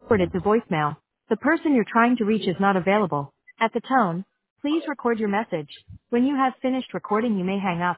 Forwarded to voicemail. The person you're trying to reach is not available. At the tone, please record your message. When you have finished recording, you may hang up.